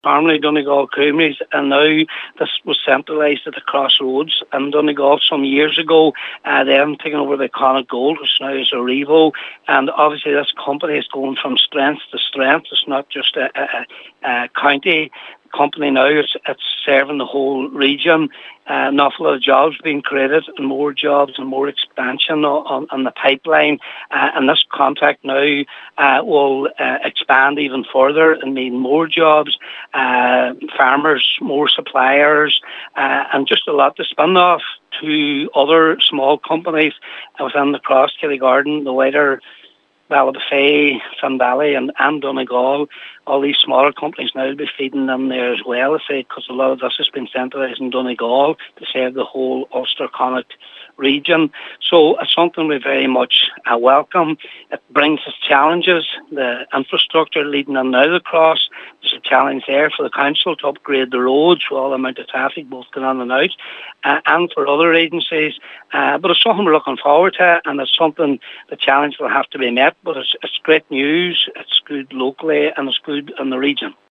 formerly Donegal Creameries, and now this was centralised at the Crossroads in Donegal some years ago. They haven't taken over the Connacht Gold, which now is Arrivo, and obviously this company is going from strength to strength. It's not just a county company now, it's serving the whole region. An awful lot of jobs being created, and more jobs and more expansion on the pipeline. And this contract now will expand even further and mean more jobs, farmers, more suppliers, and just a lot to spin off to other small companies within the Cross, Killygarden, the wider Ballybofey, Finn Valley and Donegal. All these smaller companies now will be feeding them there as well, I say, because a lot of this has been centralised in Donegal to serve the whole Ulster Connacht region. So it's something we very much welcome. It brings us challenges. The infrastructure leading in now across, there's a challenge there for the council to upgrade the roads for all the amount of traffic both going in and out, and for other agencies. But it's something we're looking forward to, and it's something, the challenge will have to be met, but it's great news. It's good locally and it's good in the region.